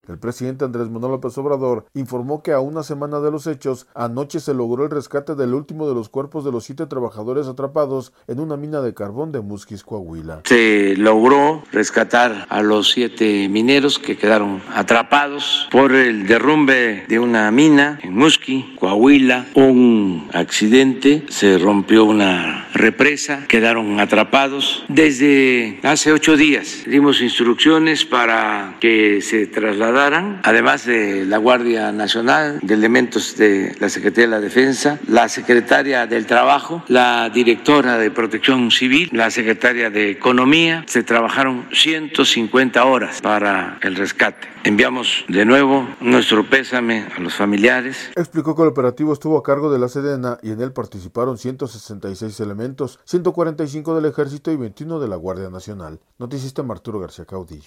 El presidente Andrés Manuel López Obrador informó que a una semana de los hechos, anoche se logró el rescate del último de los cuerpos de los 7 trabajadores atrapados en una mina de carbón de Musquis, Coahuila. Se logró rescatar a los 7 mineros que quedaron atrapados por el derrumbe de una mina en Musquis, Coahuila. Un accidente, se rompió una represa, quedaron atrapados. Desde hace 8 días dimos instrucciones para que se trasladaran, además de la Guardia Nacional, de elementos de la Secretaría de la Defensa, la Secretaria del Trabajo, la Directora de Protección Civil, la Secretaria de Economía. Se trabajaron 150 horas para el rescate. Enviamos de nuevo nuestro pésame a los familiares. Explicó que el operativo estuvo a cargo de la Sedena y en él participaron 166 elementos, 145 del Ejército y 21 de la Guardia Nacional. Noticista Arturo García Caudillo.